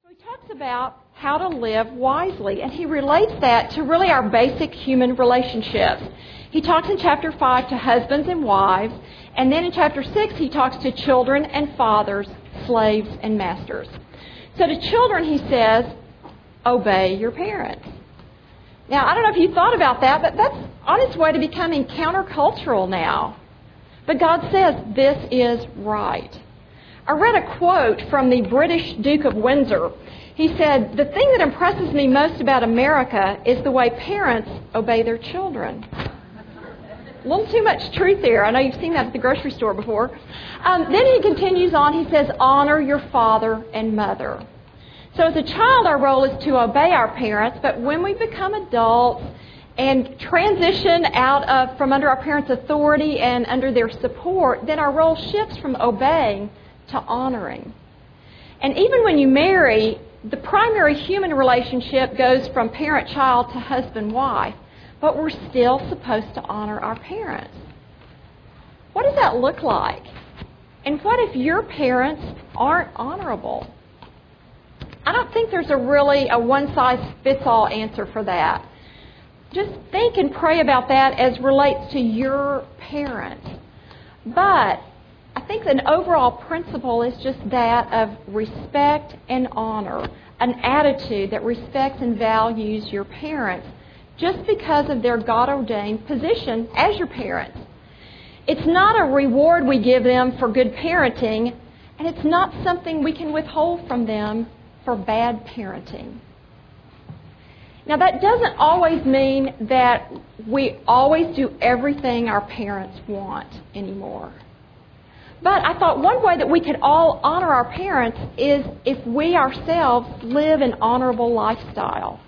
He talks about how to live wisely, and he relates that to really our basic human relationships. He talks in chapter 5 to husbands and wives, and then in chapter 6 he talks to children and fathers, slaves and masters. So to children he says, obey your parents. Now, I don't know if you thought about that, but that's on its way to becoming countercultural now. But God says this is right. I read a quote from the British Duke of Windsor. He said, "The thing that impresses me most about America is the way parents obey their children." A little too much truth there. I know you've seen that at the grocery store before. Then he continues on. He says, honor your father and mother. So as a child, our role is to obey our parents, but when we become adults and transition from under our parents' authority and under their support, then our role shifts from obeying to honoring. And even when you marry, the primary human relationship goes from parent-child to husband-wife, but we're still supposed to honor our parents. What does that look like? And what if your parents aren't honorable? I don't think there's a one-size-fits-all answer for that. Just think and pray about that as relates to your parents. But I think an overall principle is just that of respect and honor, an attitude that respects and values your parents just because of their God-ordained position as your parents. It's not a reward we give them for good parenting, and it's not something we can withhold from them for bad parenting. Now, that doesn't always mean that we always do everything our parents want anymore. But I thought one way that we could all honor our parents is if we ourselves live an honorable lifestyle.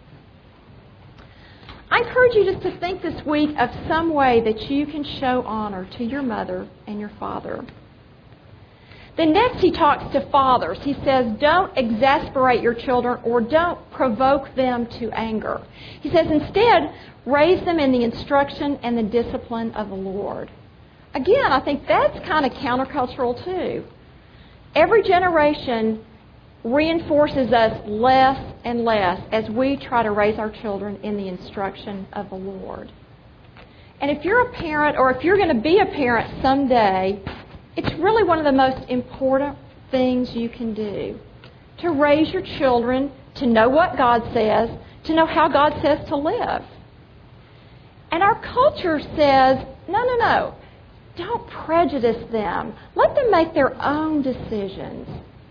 I encourage you just to think this week of some way that you can show honor to your mother and your father. Then next he talks to fathers. He says, don't exasperate your children or don't provoke them to anger. He says, instead, raise them in the instruction and the discipline of the Lord. Again, I think that's kind of countercultural too. Every generation reinforces us less and less as we try to raise our children in the instruction of the Lord. And if you're a parent or if you're going to be a parent someday, it's really one of the most important things you can do. To raise your children, to know what God says, to know how God says to live. And our culture says, no. Don't prejudice them. Let them make their own decisions.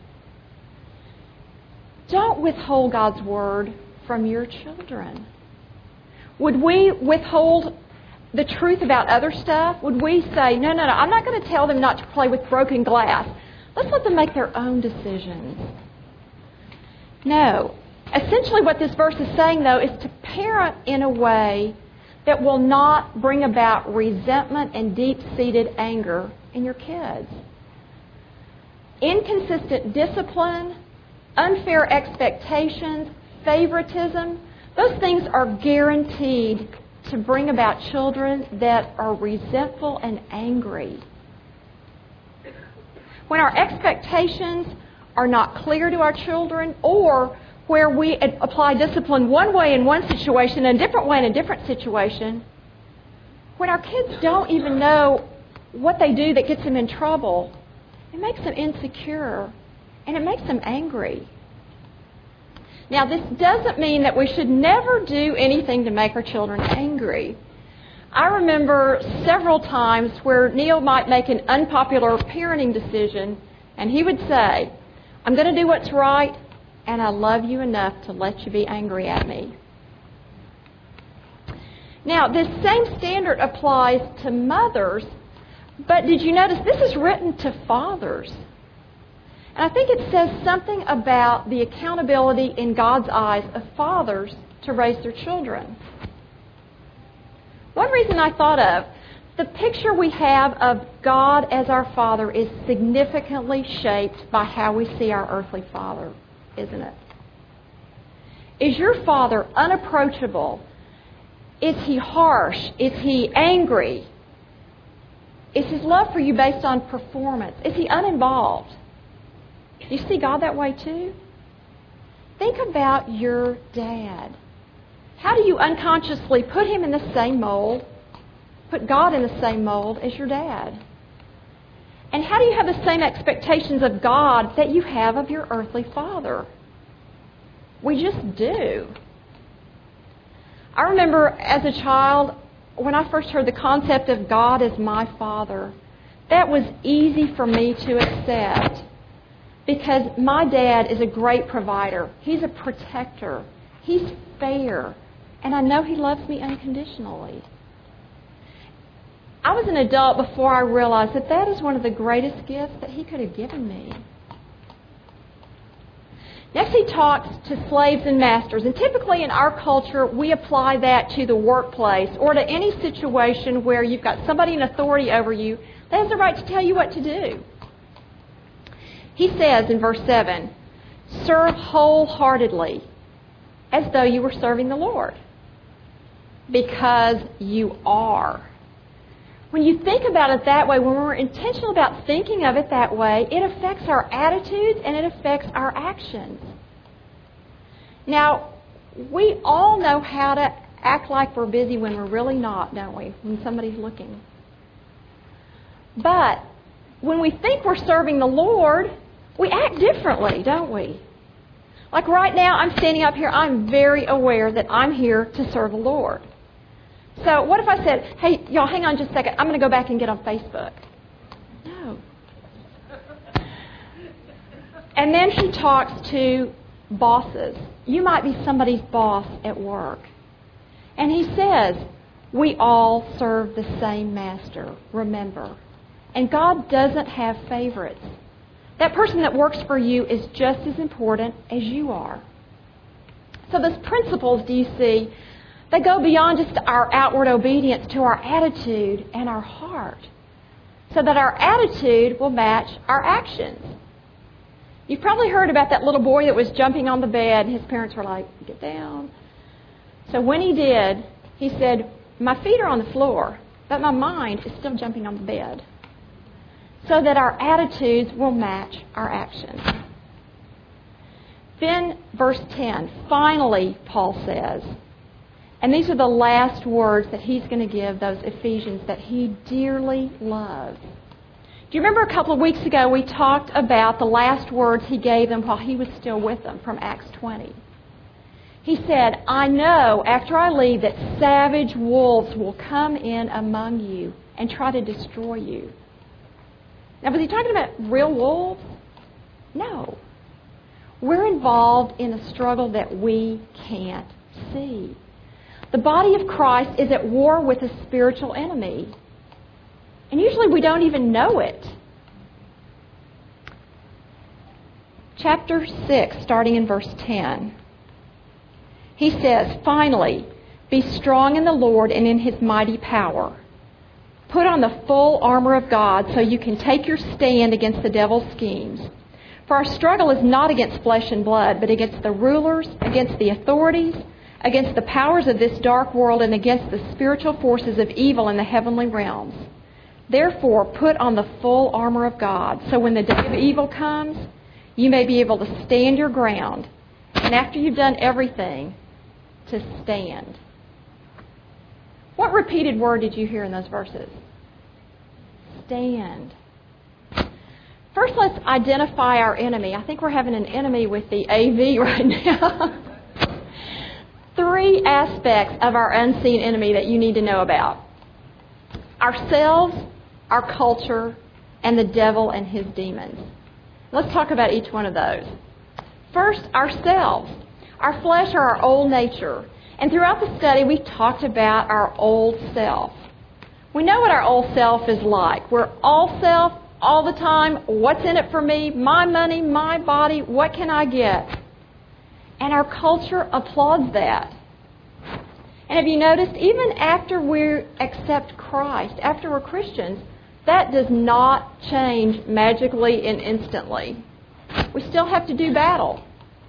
Don't withhold God's Word from your children. Would we withhold the truth about other stuff? Would we say, no, I'm not going to tell them not to play with broken glass. Let's let them make their own decisions. No. Essentially what this verse is saying, though, is to parent in a way that will not bring about resentment and deep-seated anger in your kids. Inconsistent discipline, unfair expectations, favoritism, those things are guaranteed to bring about children that are resentful and angry. When our expectations are not clear to our children, or where we apply discipline one way in one situation and a different way in a different situation, when our kids don't even know what they do that gets them in trouble, it makes them insecure and it makes them angry. Now, this doesn't mean that we should never do anything to make our children angry. I remember several times where Neil might make an unpopular parenting decision and he would say, I'm going to do what's right, and I love you enough to let you be angry at me. Now, this same standard applies to mothers, but did you notice this is written to fathers? And I think it says something about the accountability in God's eyes of fathers to raise their children. One reason I thought of, the picture we have of God as our Father is significantly shaped by how we see our earthly father, isn't it? Is your father unapproachable? Is he harsh? Is he angry? Is his love for you based on performance? Is he uninvolved? Do you see God that way too? think about your dad. How do you unconsciously put him in the same mold, put God in the same mold as your dad? And how do you have the same expectations of God that you have of your earthly father? We just do. I remember as a child, when I first heard the concept of God as my father, that was easy for me to accept because my dad is a great provider. He's a protector. He's fair. And I know he loves me unconditionally. I was an adult before I realized that that is one of the greatest gifts that he could have given me. Next, he talks to slaves and masters. And typically in our culture, we apply that to the workplace or to any situation where you've got somebody in authority over you that has the right to tell you what to do. He says in verse 7, serve wholeheartedly as though you were serving the Lord, because you are. When you think about it that way, when we're intentional about thinking of it that way, it affects our attitudes and it affects our actions. Now, we all know how to act like we're busy when we're really not, don't we? When somebody's looking. But when we think we're serving the Lord, we act differently, don't we? Like right now, I'm standing up here. I'm very aware that I'm here to serve the Lord. So what if I said, hey, y'all, hang on just a second. I'm going to go back and get on Facebook. No. And then he talks to bosses. You might be somebody's boss at work. And he says, we all serve the same master, remember. And God doesn't have favorites. That person that works for you is just as important as you are. So those principles, do you see, they go beyond just our outward obedience to our attitude and our heart, so that our attitude will match our actions. You've probably heard about that little boy that was jumping on the bed, and his parents were like, get down. So when he did, he said, my feet are on the floor, but my mind is still jumping on the bed, so that our attitudes will match our actions. Then verse 10, finally, Paul says, and these are the last words that he's going to give those Ephesians that he dearly loves. Do you remember a couple of weeks ago we talked about the last words he gave them while he was still with them from Acts 20? He said, I know after I leave that savage wolves will come in among you and try to destroy you. Now, was he talking about real wolves? No. We're involved in a struggle that we can't see. The body of Christ is at war with a spiritual enemy. And usually we don't even know it. Chapter 6, starting in verse 10. He says, finally, be strong in the Lord and in His mighty power. Put on the full armor of God so you can take your stand against the devil's schemes. For our struggle is not against flesh and blood, but against the rulers, against the authorities, against the powers of this dark world, and against the spiritual forces of evil in the heavenly realms. Therefore, put on the full armor of God, so when the day of evil comes, you may be able to stand your ground, and after you've done everything, to stand. What repeated word did you hear in those verses? Stand. First, let's identify our enemy. I think we're having an enemy with the AV right now. 3 aspects of our unseen enemy that you need to know about. Ourselves, our culture, and the devil and his demons. Let's talk about each one of those. First, ourselves. Our flesh or our old nature. And throughout the study, we talked about our old self. We know what our old self is like. We're all self, all the time. What's in it for me? My money, my body, what can I get? And our culture applauds that. And have you noticed, even after we accept Christ, after we're Christians, that does not change magically and instantly. We still have to do battle.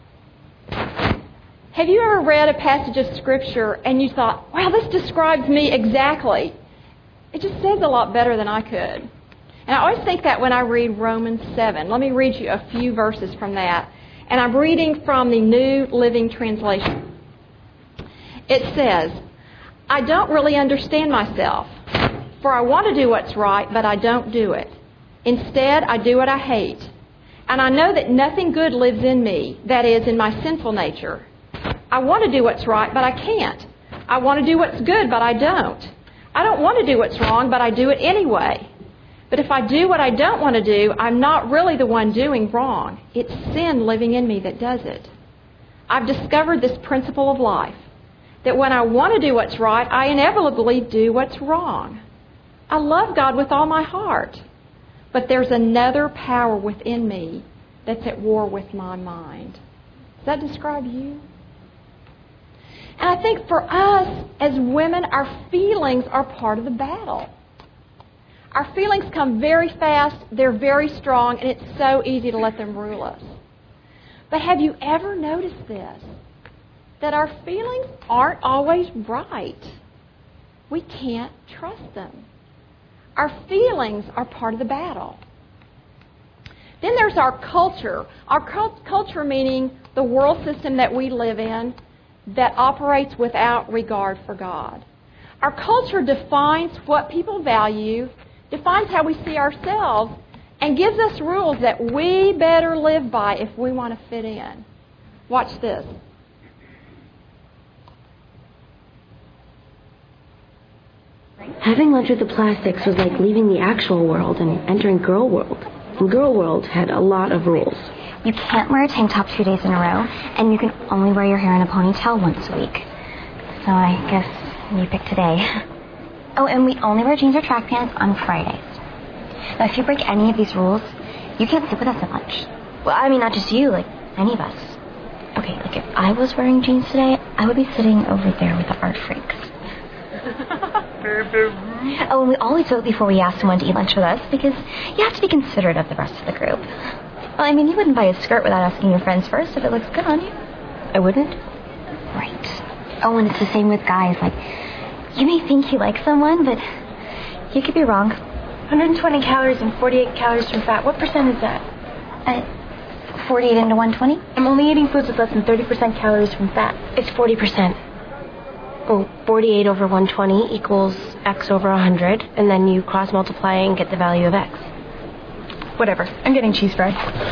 Have you ever read a passage of Scripture and you thought, wow, this describes me exactly? It just says a lot better than I could. And I always think that when I read Romans 7. Let me read you a few verses from that. And I'm reading from the New Living Translation. It says, I don't really understand myself, for I want to do what's right, but I don't do it. Instead, I do what I hate. And I know that nothing good lives in me, that is, in my sinful nature. I want to do what's right, but I can't. I want to do what's good, but I don't. I don't want to do what's wrong, but I do it anyway. But if I do what I don't want to do, I'm not really the one doing wrong. It's sin living in me that does it. I've discovered this principle of life, that when I want to do what's right, I inevitably do what's wrong. I love God with all my heart, but there's another power within me that's at war with my mind. Does that describe you? And I think for us as women, our feelings are part of the battle. Our feelings come very fast, they're very strong, and it's so easy to let them rule us. But have you ever noticed this? That our feelings aren't always right. We can't trust them. Our feelings are part of the battle. Then there's our culture. Our culture meaning the world system that we live in that operates without regard for God. Our culture defines what people value, defines how we see ourselves, and gives us rules that we better live by if we want to fit in. Watch this. Having lunch with the plastics was like leaving the actual world and entering Girl World. And Girl World had a lot of rules. You can't wear a tank top 2 days in a row, and you can only wear your hair in a ponytail once a week. So I guess you pick today. Oh, and we only wear jeans or track pants on Fridays. Now, if you break any of these rules, you can't sit with us at lunch. Well, I mean, not just you, like any of us. Okay, like if I was wearing jeans today, I would be sitting over there with the art freaks. Oh, and we always vote before we ask someone to eat lunch with us, because you have to be considerate of the rest of the group. Well, I mean, you wouldn't buy a skirt without asking your friends first if it looks good on you. I wouldn't? Right. Oh, and it's the same with guys. Like, you may think you like someone, but you could be wrong. 120 calories and 48 calories from fat. What percent is that? 48 into 120? I'm only eating foods with less than 30% calories from fat. It's 40%. Well, 48 over 120 equals x over 100, and then you cross-multiply and get the value of x. Whatever. I'm getting cheese fries.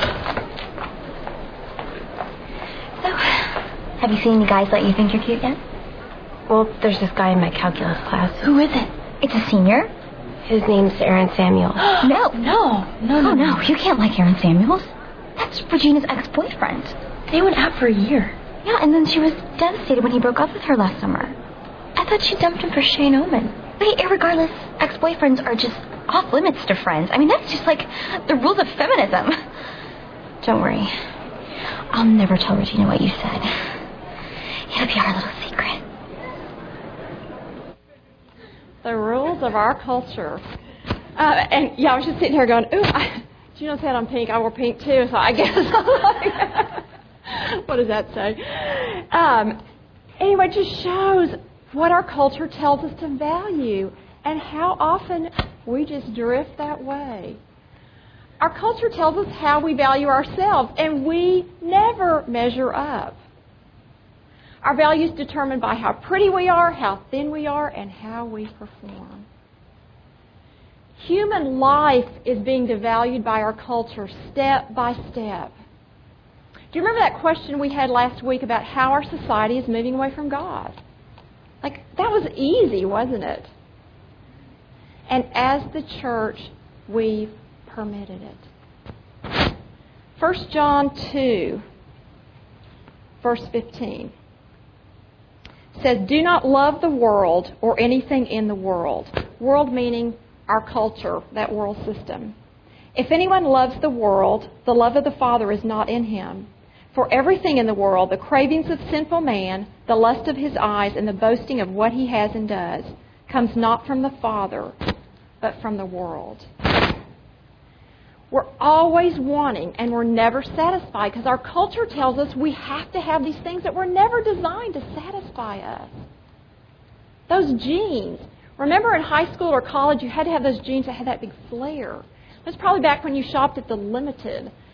So, have you seen any guys that you think you're cute yet? Well, there's this guy in my calculus class. Who is it? It's a senior? His name's Aaron Samuel. No. You can't like Aaron Samuels. That's Regina's ex-boyfriend. They went out for a year. Yeah, and then she was devastated when he broke up with her last summer. I thought she dumped him for Shane Oman. But irregardless, ex-boyfriends are just off limits to friends. I mean, that's just like the rules of feminism. Don't worry. I'll never tell Regina what you said. It'll be our little secret. The rules of our culture. And yeah, I was just sitting here going, ooh, Gino's had on pink. I wore pink too, so I guess I'm like, what does that say? Anyway, it just shows what our culture tells us to value and how often we just drift that way. Our culture tells us how we value ourselves, and we never measure up. Our value is determined by how pretty we are, how thin we are, and how we perform. Human life is being devalued by our culture step by step. Do you remember that question we had last week about how our society is moving away from God? Like, that was easy, wasn't it? And as the church, we've permitted it. 1 John 2, verse 15 says, do not love the world or anything in the world. World meaning our culture, that world system. If anyone loves the world, the love of the Father is not in him. For everything in the world, the cravings of sinful man, the lust of his eyes, and the boasting of what he has and does, comes not from the Father, but from the world. We're always wanting, and we're never satisfied, because our culture tells us we have to have these things that were never designed to satisfy us. Those jeans. Remember in high school or college, you had to have those jeans that had that big flare. That's probably back when you shopped at the Limited.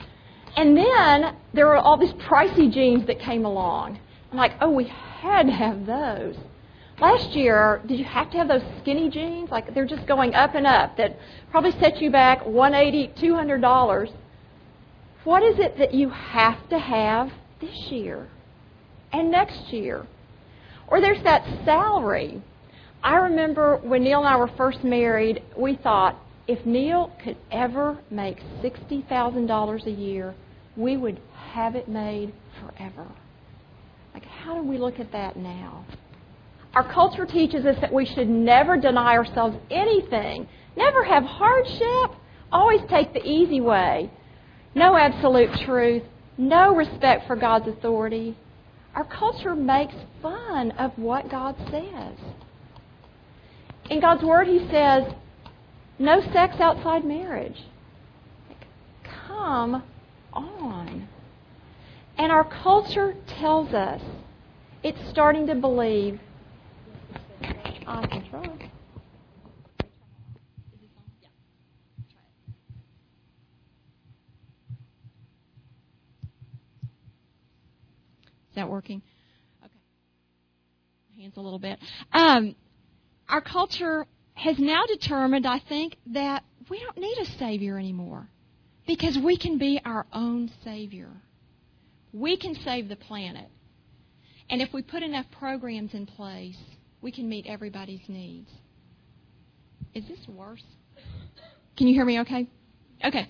And then there were all these pricey jeans that came along. I'm like, oh, we had to have those. Last year, did you have to have those skinny jeans? Like, they're just going up and up that probably set you back $180, $200. What is it that you have to have this year and next year? Or there's that salary. I remember when Neil and I were first married, we thought if Neil could ever make $60,000 a year, we would have it made forever. Like, how do we look at that now? Our culture teaches us that we should never deny ourselves anything, never have hardship, always take the easy way. No absolute truth, no respect for God's authority. Our culture makes fun of what God says. In God's Word, He says, no sex outside marriage. Come on. And our culture tells us it's starting to believe I can try. Is that working? Okay. Hands a little bit. Our culture has now determined, I think, that we don't need a Savior anymore because we can be our own Savior. We can save the planet. And if we put enough programs in place, we can meet everybody's needs. Is this worse? Can you hear me okay? Okay.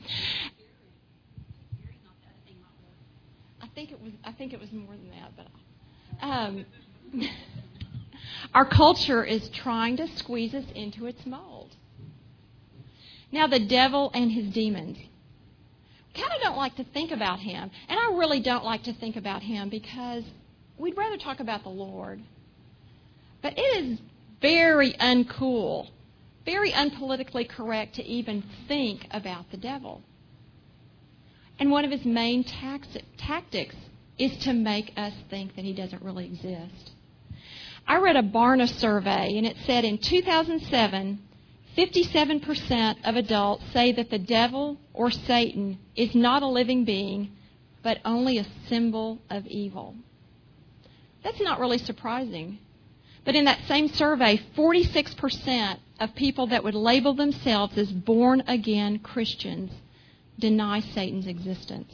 I think it was more than that, but our culture is trying to squeeze us into its mold. Now, the devil and his demons. Kind of don't like to think about him, and I really don't like to think about him because we'd rather talk about the Lord. But it is very uncool, very unpolitically correct to even think about the devil. And one of his main tactics is to make us think that he doesn't really exist. I read a Barna survey, and it said in 2007, 57% of adults say that the devil or Satan is not a living being, but only a symbol of evil. That's not really surprising. But in that same survey, 46% of people that would label themselves as born-again Christians deny Satan's existence.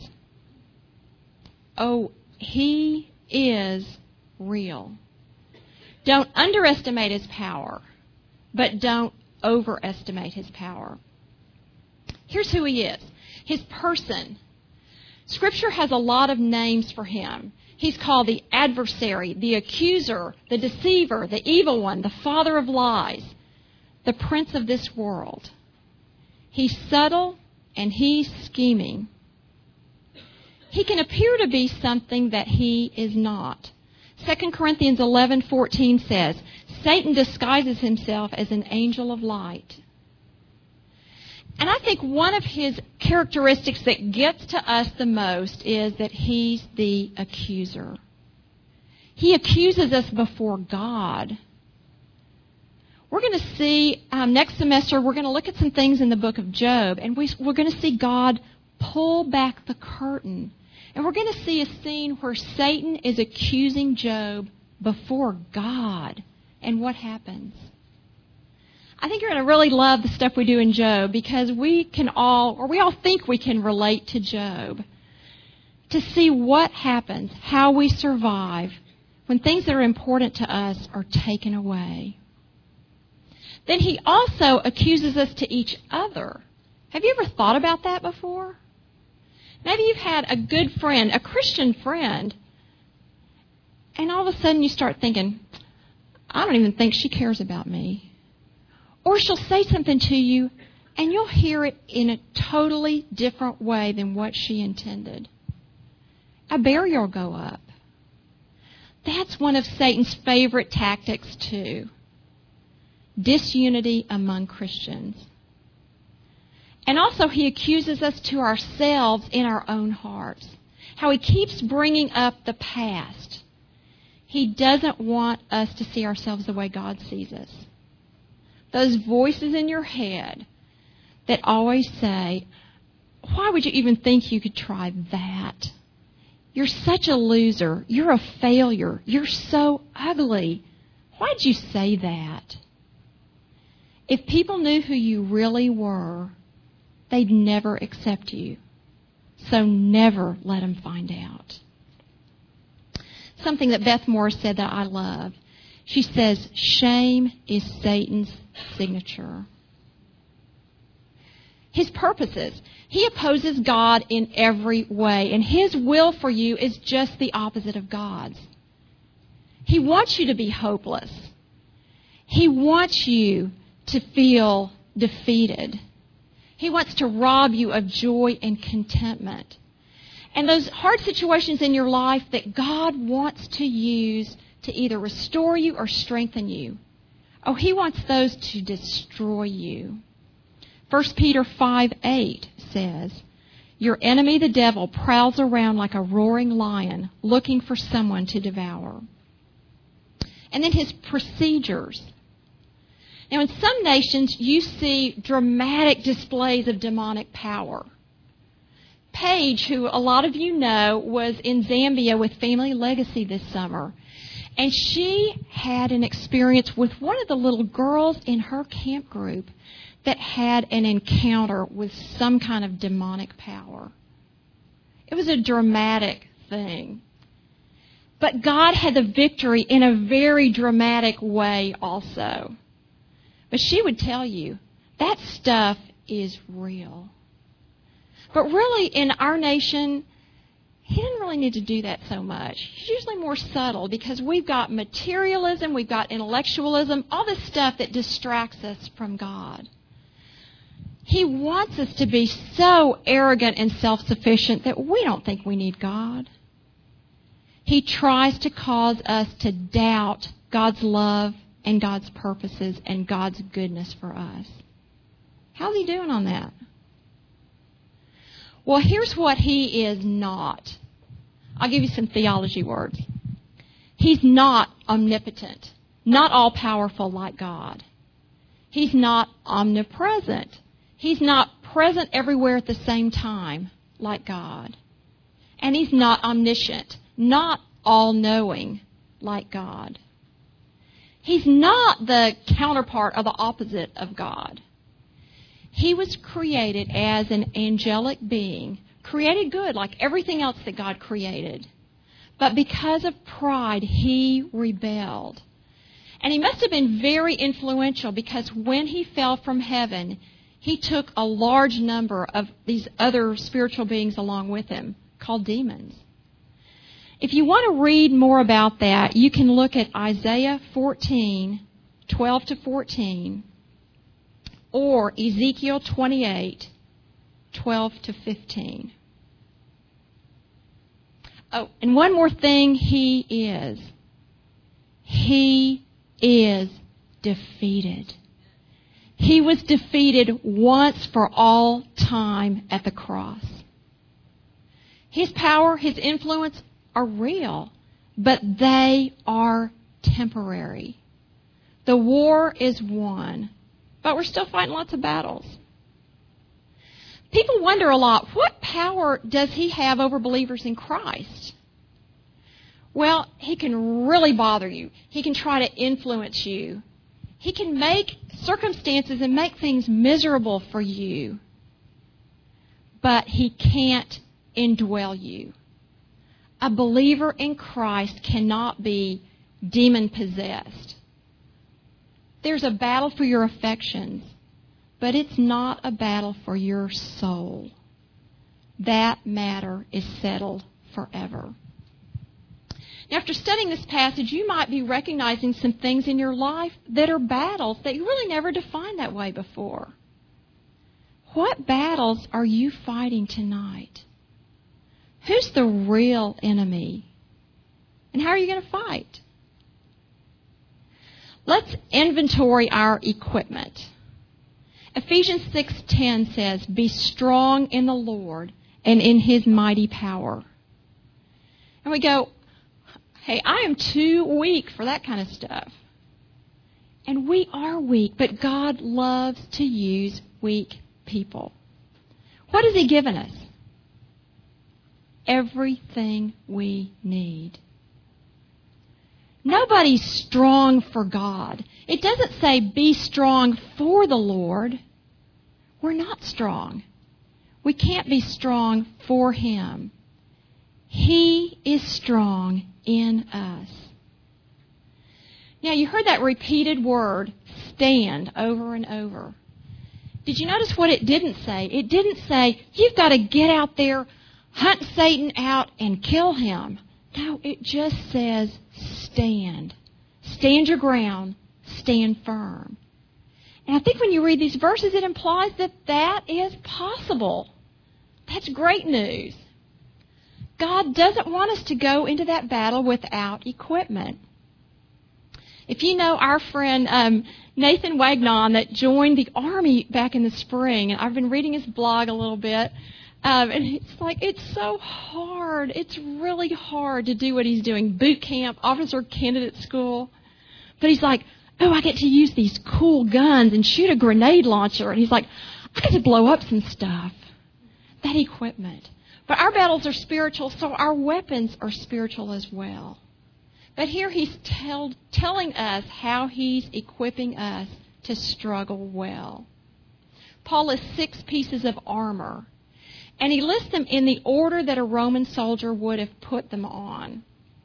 Oh, he is real. Don't underestimate his power, but don't overestimate his power. Here's who he is. His person. Scripture has a lot of names for him. He's called the adversary, the accuser, the deceiver, the evil one, the father of lies, the prince of this world. He's subtle and he's scheming. He can appear to be something that he is not. 2 Corinthians 11:14 says, Satan disguises himself as an angel of light. And I think one of his characteristics that gets to us the most is that he's the accuser. He accuses us before God. We're going to see, next semester, we're going to look at some things in the book of Job, and we're going to see God pull back the curtain. And we're going to see a scene where Satan is accusing Job before God. And what happens? I think you're going to really love the stuff we do in Job because we all think we can relate to Job. To see what happens, how we survive when things that are important to us are taken away. Then he also accuses us to each other. Have you ever thought about that before? Maybe you've had a good friend, a Christian friend, and all of a sudden you start thinking, I don't even think she cares about me. Or she'll say something to you, and you'll hear it in a totally different way than what she intended. A barrier will go up. That's one of Satan's favorite tactics, too. Disunity among Christians. And also, he accuses us to ourselves in our own hearts. How he keeps bringing up the past. He doesn't want us to see ourselves the way God sees us. Those voices in your head that always say, why would you even think you could try that? You're such a loser. You're a failure. You're so ugly. Why'd you say that? If people knew who you really were, they'd never accept you. So never let them find out. Something that Beth Morris said that I love. She says, shame is Satan's signature. His purposes. He opposes God in every way, and his will for you is just the opposite of God's. He wants you to be hopeless. He wants you to feel defeated. He wants to rob you of joy and contentment. And those hard situations in your life that God wants to use to either restore you or strengthen you, He wants those to destroy you. 1 Peter 5:8 says, your enemy, the devil, prowls around like a roaring lion looking for someone to devour. And then his procedures. Now, in some nations, you see dramatic displays of demonic power. Paige, who a lot of you know, was in Zambia with Family Legacy this summer. And she had an experience with one of the little girls in her camp group that had an encounter with some kind of demonic power. It was a dramatic thing. But God had the victory in a very dramatic way also. But she would tell you, that stuff is real. But really, in our nation, he didn't really need to do that so much. He's usually more subtle because we've got materialism, we've got intellectualism, all this stuff that distracts us from God. He wants us to be so arrogant and self-sufficient that we don't think we need God. He tries to cause us to doubt God's love and God's purposes and God's goodness for us. How's he doing on that? Well, here's what he is not. I'll give you some theology words. He's not omnipotent, not all-powerful like God. He's not omnipresent. He's not present everywhere at the same time like God. And he's not omniscient, not all-knowing like God. He's not the counterpart or the opposite of God. He was created as an angelic being, created good like everything else that God created. But because of pride, he rebelled. And he must have been very influential because when he fell from heaven, he took a large number of these other spiritual beings along with him, called demons. If you want to read more about that, you can look at Isaiah 14:12 to 14, or Ezekiel 28:12 to 15. Oh, and one more thing he is. He is defeated. He was defeated once for all time at the cross. His power, his influence are real, but they are temporary. The war is won, but we're still fighting lots of battles. People wonder a lot, what power does he have over believers in Christ? Well, he can really bother you. He can try to influence you. He can make circumstances and make things miserable for you. But he can't indwell you. A believer in Christ cannot be demon-possessed. There's a battle for your affections, but it's not a battle for your soul. That matter is settled forever. Now, after studying this passage, you might be recognizing some things in your life that are battles that you really never defined that way before. What battles are you fighting tonight? Who's the real enemy? And how are you going to fight? Let's inventory our equipment. Ephesians 6:10 says, be strong in the Lord and in his mighty power. And we go, hey, I am too weak for that kind of stuff. And we are weak, but God loves to use weak people. What has He given us? Everything we need. Nobody's strong for God. It doesn't say be strong for the Lord. We're not strong. We can't be strong for Him. He is strong in us. Now, you heard that repeated word, stand, over and over. Did you notice what it didn't say? It didn't say, you've got to get out there, hunt Satan out, and kill him. No, it just says, stand. Stand your ground. Stand firm. And I think when you read these verses, it implies that that is possible. That's great news. God doesn't want us to go into that battle without equipment. If you know our friend Nathan Wagnon that joined the Army back in the spring, and I've been reading his blog a little bit, and it's like, it's so hard. It's really hard to do what he's doing. Boot camp, officer candidate school. But he's like, oh, I get to use these cool guns and shoot a grenade launcher. And he's like, I get to blow up some stuff. That equipment. But our battles are spiritual, so our weapons are spiritual as well. But here he's telling us how he's equipping us to struggle well. Paul lists 6 pieces of armor. And he lists them in the order that a Roman soldier would have put them on.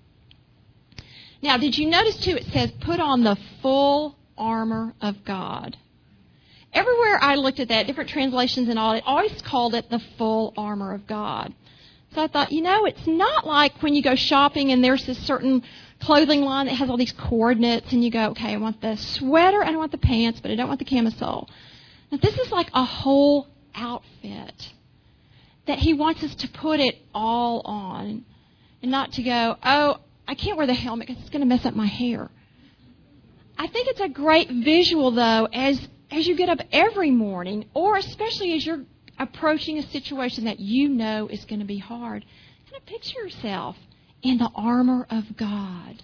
Now, did you notice, too, it says, put on the full armor of God. Everywhere I looked at that, different translations and all, it always called it the full armor of God. So I thought, it's not like when you go shopping and there's this certain clothing line that has all these coordinates and you go, okay, I want the sweater and I want the pants, but I don't want the camisole. Now, this is like a whole outfit that he wants us to put it all on and not to go, oh, I can't wear the helmet because it's going to mess up my hair. I think it's a great visual, though, as you get up every morning, or especially as you're approaching a situation that you know is going to be hard. Kind of picture yourself in the armor of God.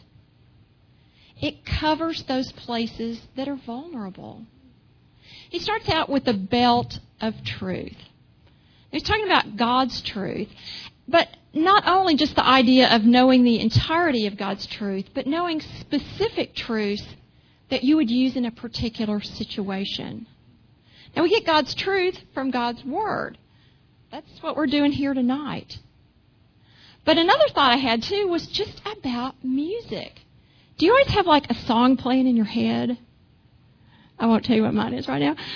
It covers those places that are vulnerable. He starts out with the belt of truth. He's talking about God's truth, but not only just the idea of knowing the entirety of God's truth, but knowing specific truths that you would use in a particular situation. Now, we get God's truth from God's Word. That's what we're doing here tonight. But another thought I had, too, was just about music. Do you always have, like, a song playing in your head? I won't tell you what mine is right now.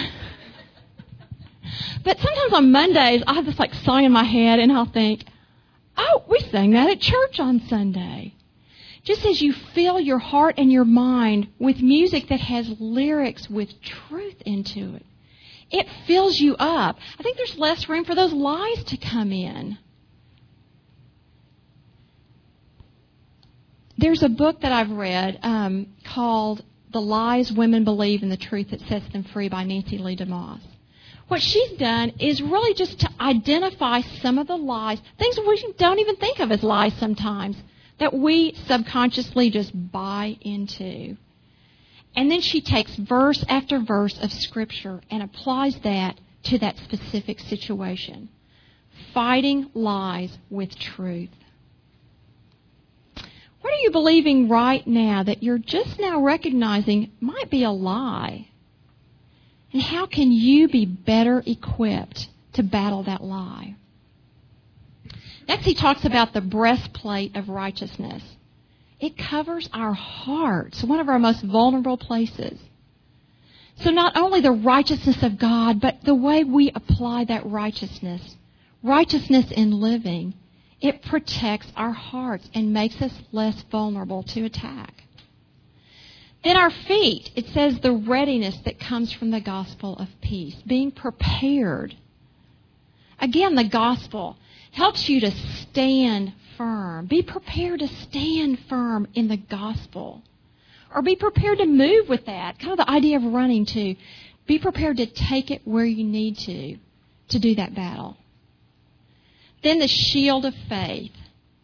But sometimes on Mondays, I have this, like, song in my head, and I'll think, oh, we sang that at church on Sunday. Just as you fill your heart and your mind with music that has lyrics with truth into it, it fills you up. I think there's less room for those lies to come in. There's a book that I've read called The Lies Women Believe and the Truth That Sets Them Free by Nancy Lee DeMoss. What she's done is really just to identify some of the lies, things we don't even think of as lies sometimes, that we subconsciously just buy into. And then she takes verse after verse of Scripture and applies that to that specific situation. Fighting lies with truth. What are you believing right now that you're just now recognizing might be a lie? And how can you be better equipped to battle that lie? Next, he talks about the breastplate of righteousness. It covers our hearts, one of our most vulnerable places. So not only the righteousness of God, but the way we apply that righteousness in living, it protects our hearts and makes us less vulnerable to attack. Then our feet, it says the readiness that comes from the gospel of peace, being prepared. Again, the gospel helps you to stand firm. Be prepared to stand firm in the gospel. Or be prepared to move with that. Kind of the idea of running to. Be prepared to take it where you need to do that battle. Then the shield of faith.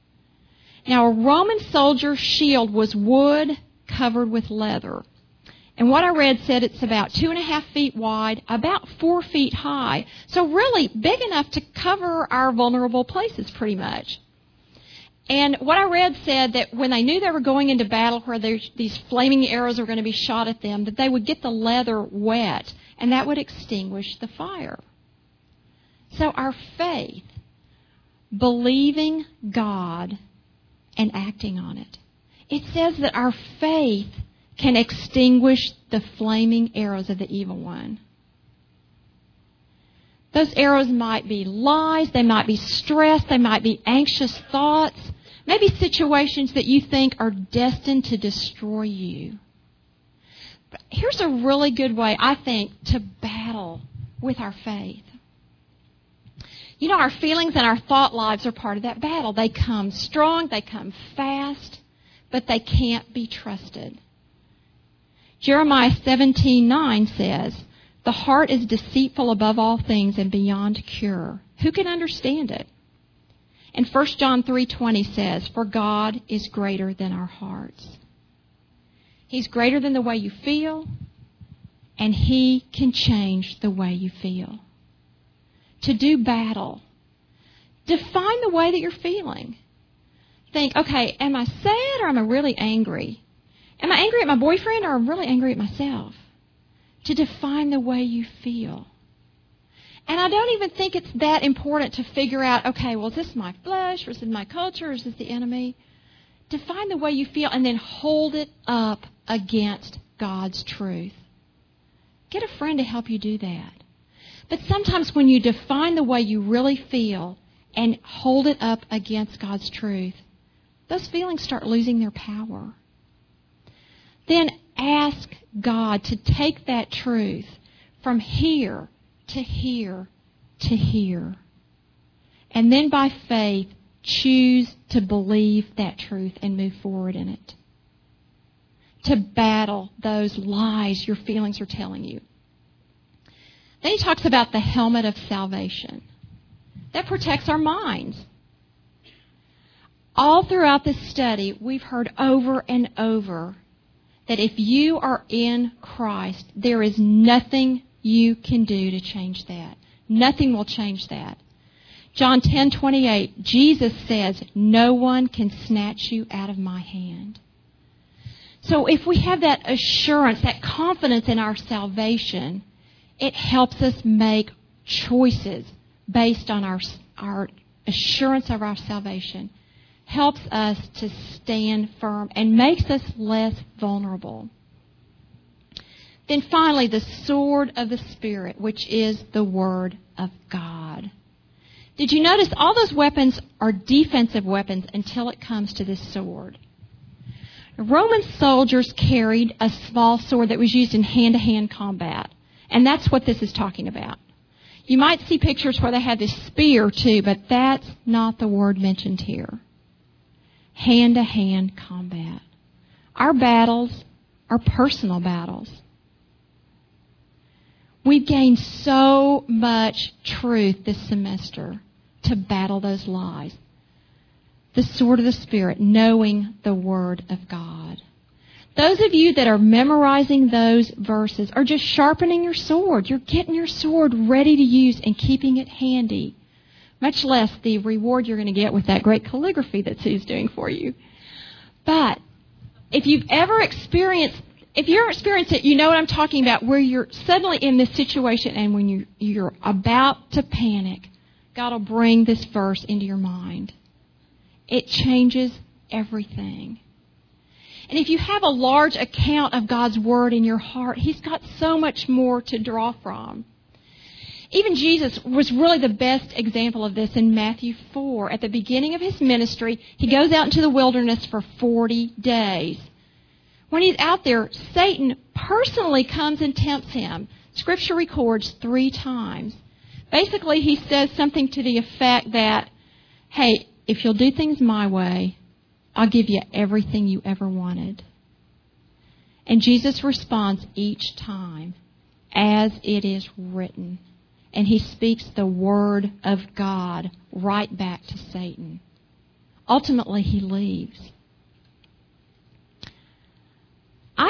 Now, a Roman soldier's shield was wood covered with leather. And what I read said it's about 2.5 feet wide, about 4 feet high. So really big enough to cover our vulnerable places pretty much. And what I read said that when they knew they were going into battle where these flaming arrows were going to be shot at them, that they would get the leather wet, and that would extinguish the fire. So our faith, believing God and acting on it. It says that our faith can extinguish the flaming arrows of the evil one. Those arrows might be lies, they might be stress, they might be anxious thoughts, maybe situations that you think are destined to destroy you. But here's a really good way, I think, to battle with our faith. You know, our feelings and our thought lives are part of that battle. They come strong, they come fast, but they can't be trusted. Jeremiah 17:9 says, "The heart is deceitful above all things and beyond cure. Who can understand it?" And 1 John 3:20 says, "For God is greater than our hearts." He's greater than the way you feel, and He can change the way you feel. To do battle, define the way that you're feeling. Think, okay, am I sad or am I really angry? Am I angry at my boyfriend or am I really angry at myself? To define the way you feel. And I don't even think it's that important to figure out, okay, well, is this my flesh or is this my culture or is this the enemy? Define the way you feel and then hold it up against God's truth. Get a friend to help you do that. But sometimes when you define the way you really feel and hold it up against God's truth, those feelings start losing their power. Then ask God to take that truth from here to here to here. And then by faith, choose to believe that truth and move forward in it. To battle those lies your feelings are telling you. Then he talks about the helmet of salvation. That protects our minds. All throughout this study, we've heard over and over that if you are in Christ, there is nothing you can do to change that. Nothing will change that. John 10:28, Jesus says, "No one can snatch you out of my hand." So if we have that assurance, that confidence in our salvation, it helps us make choices based on our assurance of our salvation. Helps us to stand firm and makes us less vulnerable. Then finally, the sword of the Spirit, which is the Word of God. Did you notice all those weapons are defensive weapons until it comes to this sword? Roman soldiers carried a small sword that was used in hand-to-hand combat. And that's what this is talking about. You might see pictures where they have this spear too, but that's not the word mentioned here. Hand-to-hand combat. Our battles are personal battles. We've gained so much truth this semester to battle those lies. The sword of the Spirit, knowing the Word of God. Those of you that are memorizing those verses are just sharpening your sword. You're getting your sword ready to use and keeping it handy. Much less the reward you're going to get with that great calligraphy that Sue's doing for you. But if you've ever experienced it, you know what I'm talking about, where you're suddenly in this situation and when you're about to panic, God will bring this verse into your mind. It changes everything. And if you have a large account of God's Word in your heart, He's got so much more to draw from. Even Jesus was really the best example of this in Matthew 4. At the beginning of His ministry, He goes out into the wilderness for 40 days. When He's out there, Satan personally comes and tempts Him. Scripture records 3 times. Basically, he says something to the effect that, hey, if you'll do things my way, I'll give you everything you ever wanted. And Jesus responds each time, as it is written. And He speaks the Word of God right back to Satan. Ultimately, he leaves. I've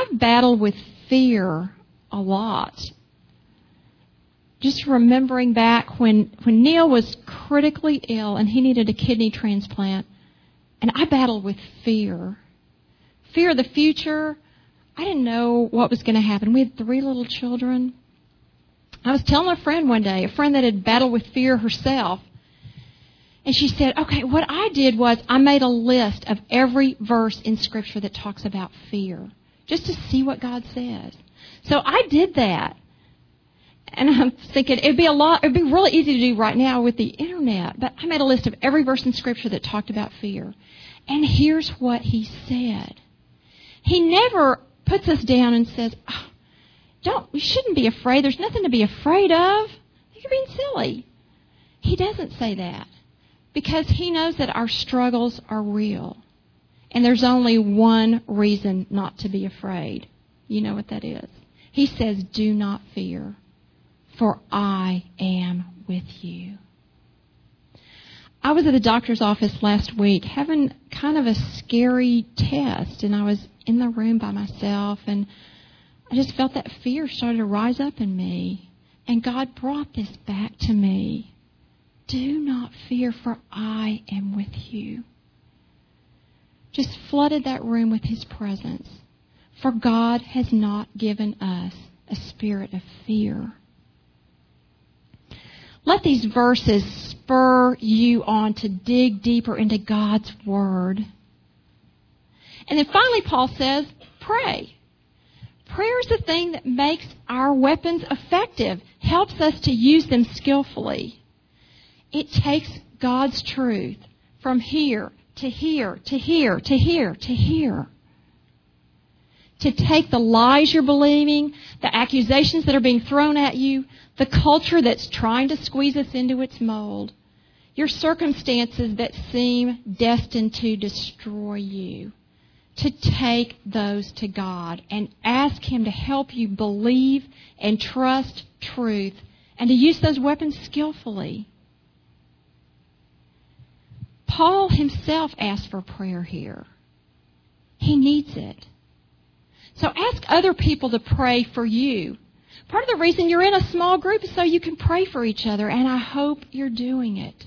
I've battled with fear a lot. Just remembering back when Neil was critically ill and he needed a kidney transplant, and I battled with fear. Fear of the future. I didn't know what was going to happen. We had 3 little children. I was telling a friend one day, a friend that had battled with fear herself, and she said, okay, what I did was I made a list of every verse in Scripture that talks about fear, just to see what God says. So I did that. And I'm thinking it'd be really easy to do right now with the internet, but I made a list of every verse in Scripture that talked about fear. And here's what he said. He never puts us down and says, you shouldn't be afraid. There's nothing to be afraid of. You're being silly. He doesn't say that because he knows that our struggles are real. And there's only one reason not to be afraid. You know what that is. He says, do not fear, for I am with you. I was at the doctor's office last week having kind of a scary test, and I was in the room by myself, and I just felt that fear started to rise up in me. And God brought this back to me. Do not fear, for I am with you. Just flooded that room with His presence. For God has not given us a spirit of fear. Let these verses spur you on to dig deeper into God's Word. And then finally Paul says, pray. Prayer is the thing that makes our weapons effective, helps us to use them skillfully. It takes God's truth from here to here to here to here to here. To take the lies you're believing, the accusations that are being thrown at you, the culture that's trying to squeeze us into its mold, your circumstances that seem destined to destroy you, to take those to God and ask Him to help you believe and trust truth and to use those weapons skillfully. Paul himself asked for prayer here. He needs it. So ask other people to pray for you. Part of the reason you're in a small group is so you can pray for each other, and I hope you're doing it.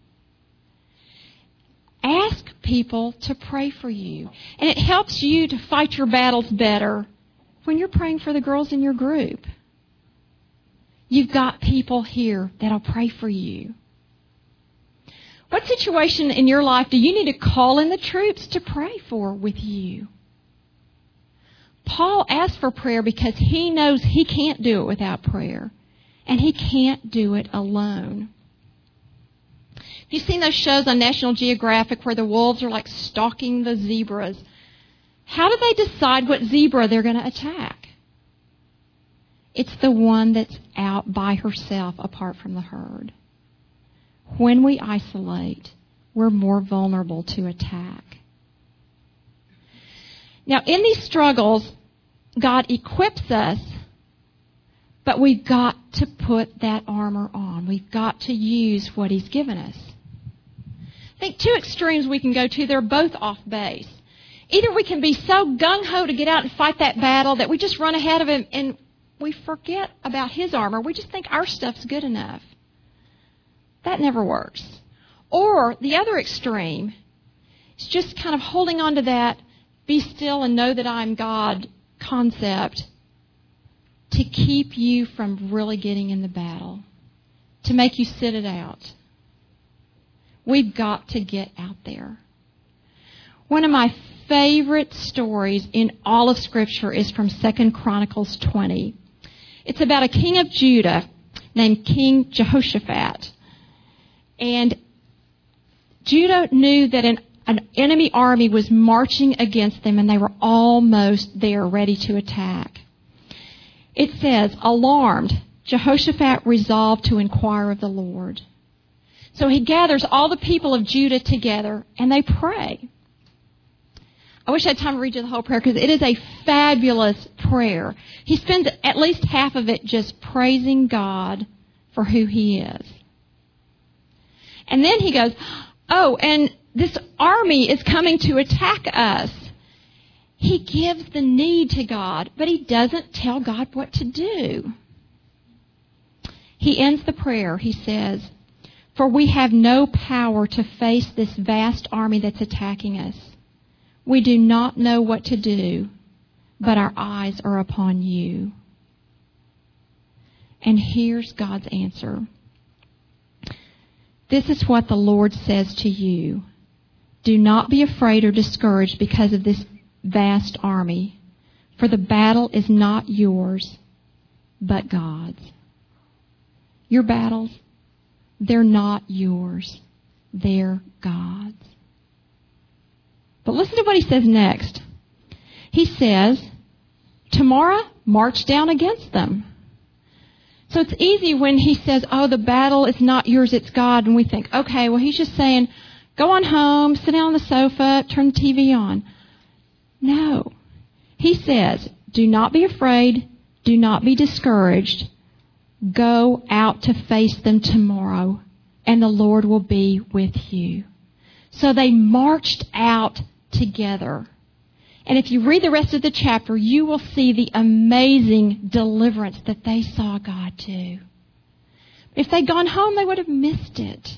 Ask people to pray for you. And it helps you to fight your battles better when you're praying for the girls in your group. You've got people here that'll pray for you. What situation in your life do you need to call in the troops to pray for with you? Paul asked for prayer because he knows he can't do it without prayer. And he can't do it alone. You've seen those shows on National Geographic where the wolves are like stalking the zebras. How do they decide what zebra they're going to attack? It's the one that's out by herself apart from the herd. When we isolate, we're more vulnerable to attack. Now, in these struggles, God equips us, but we've got to put that armor on. We've got to use what He's given us. I think 2 extremes we can go to. They're both off base. Either we can be so gung-ho to get out and fight that battle that we just run ahead of Him and we forget about His armor. We just think our stuff's good enough. That never works. Or the other extreme is just kind of holding on to that be still and know that I'm God concept to keep you from really getting in the battle, to make you sit it out. We've got to get out there. One of my favorite stories in all of Scripture is from 2 Chronicles 20. It's about a king of Judah named King Jehoshaphat. And Judah knew that an enemy army was marching against them, and they were almost there, ready to attack. It says, alarmed, Jehoshaphat resolved to inquire of the Lord. So he gathers all the people of Judah together, and they pray. I wish I had time to read you the whole prayer, because it is a fabulous prayer. He spends at least half of it just praising God for who He is. And then he goes, oh, and this army is coming to attack us. he gives the need to God, but he doesn't tell God what to do. He ends the prayer. He says, "For we have no power to face this vast army that's attacking us. We do not know what to do, but our eyes are upon you." And here's God's answer. "This is what the Lord says to you. Do not be afraid or discouraged because of this vast army, for the battle is not yours, but God's." Your battles, they're not yours. They're God's. But listen to what he says next. He says, "Tomorrow, march down against them." So it's easy when he says, "Oh, the battle is not yours, it's God." And we think, okay, well, he's just saying, go on home, sit down on the sofa, turn the TV on. No. He says, do not be afraid. Do not be discouraged. Go out to face them tomorrow, and the Lord will be with you. So they marched out together. And if you read the rest of the chapter, you will see the amazing deliverance that they saw God do. If they'd gone home, they would have missed it.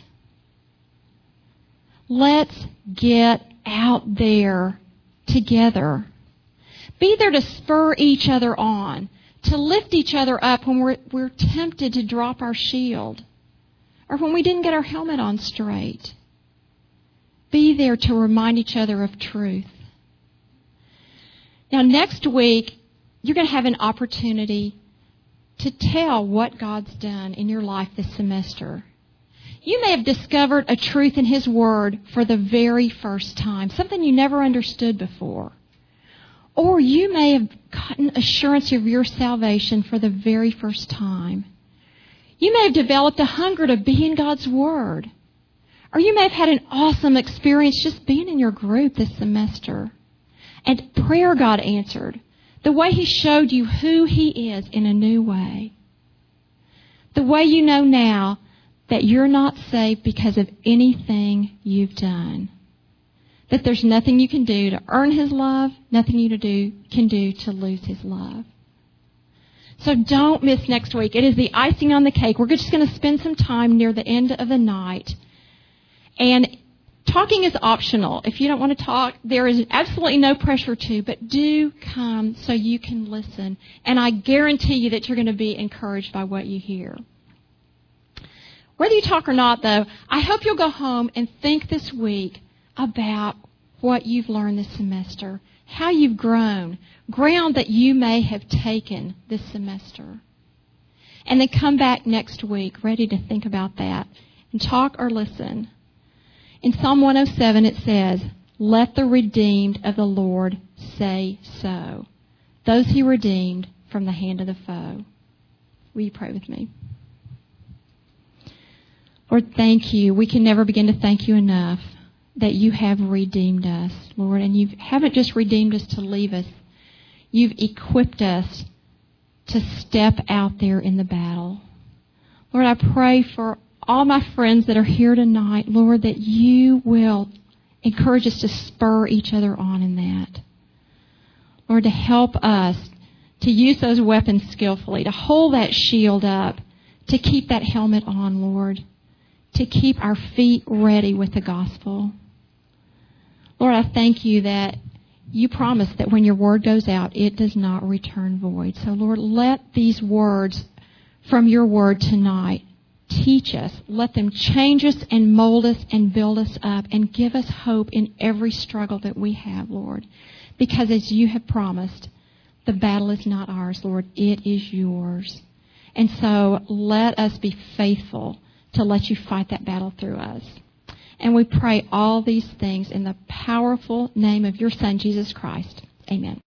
Let's get out there together. Be there to spur each other on, to lift each other up when we're tempted to drop our shield, or when we didn't get our helmet on straight. Be there to remind each other of truth. Now, next week, you're going to have an opportunity to tell what God's done in your life this semester. You may have discovered a truth in His Word for the very first time, something you never understood before. Or you may have gotten assurance of your salvation for the very first time. You may have developed a hunger to be in God's Word. Or you may have had an awesome experience just being in your group this semester. And prayer God answered. The way He showed you who He is in a new way. The way you know now that you're not saved because of anything you've done. That there's nothing you can do to earn His love, nothing you can do to lose His love. So don't miss next week. It is the icing on the cake. We're just going to spend some time near the end of the night. And talking is optional. If you don't want to talk, there is absolutely no pressure to, but do come so you can listen. And I guarantee you that you're going to be encouraged by what you hear. Whether you talk or not, though, I hope you'll go home and think this week about what you've learned this semester, how you've grown, ground that you may have taken this semester. And then come back next week ready to think about that and talk or listen. In Psalm 107 it says, "Let the redeemed of the Lord say so, those He redeemed from the hand of the foe." Will you pray with me? Lord, thank you. We can never begin to thank you enough that you have redeemed us, Lord. And you haven't just redeemed us to leave us. You've equipped us to step out there in the battle. Lord, I pray for all my friends that are here tonight, Lord, that you will encourage us to spur each other on in that. Lord, to help us to use those weapons skillfully, to hold that shield up, to keep that helmet on, Lord, to keep our feet ready with the gospel. Lord, I thank you that you promise that when your word goes out, it does not return void. So, Lord, let these words from your word tonight teach us. Let them change us and mold us and build us up and give us hope in every struggle that we have, Lord. Because as you have promised, the battle is not ours, Lord. It is yours. And so let us be faithful to let you fight that battle through us. And we pray all these things in the powerful name of your Son, Jesus Christ. Amen.